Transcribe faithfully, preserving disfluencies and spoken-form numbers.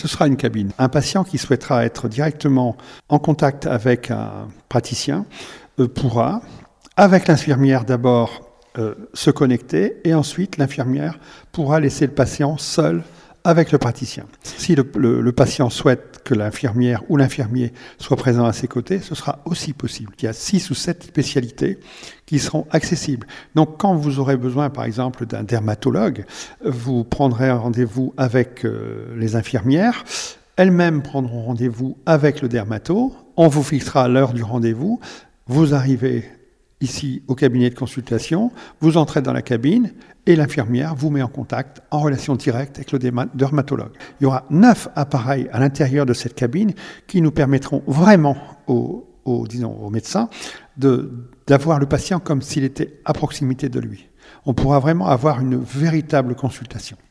ce sera une cabine. Un patient qui souhaitera être directement en contact avec un praticien euh, pourra, avec l'infirmière d'abord, euh, se connecter et ensuite l'infirmière pourra laisser le patient seul avec le praticien. Si le, le, le patient souhaite que l'infirmière ou l'infirmier soit présent à ses côtés, ce sera aussi possible. Il y a six ou sept spécialités qui seront accessibles. Donc quand vous aurez besoin, par exemple, d'un dermatologue, vous prendrez un rendez-vous avec euh, les infirmières, elles-mêmes prendront rendez-vous avec le dermato, on vous fixera l'heure du rendez-vous, vous arrivez ici au cabinet de consultation, vous entrez dans la cabine et l'infirmière vous met en contact, en relation directe avec le dermatologue. Il y aura neuf appareils à l'intérieur de cette cabine qui nous permettront vraiment aux, aux, disons, aux médecins de, d'avoir le patient comme s'il était à proximité de lui. On pourra vraiment avoir une véritable consultation.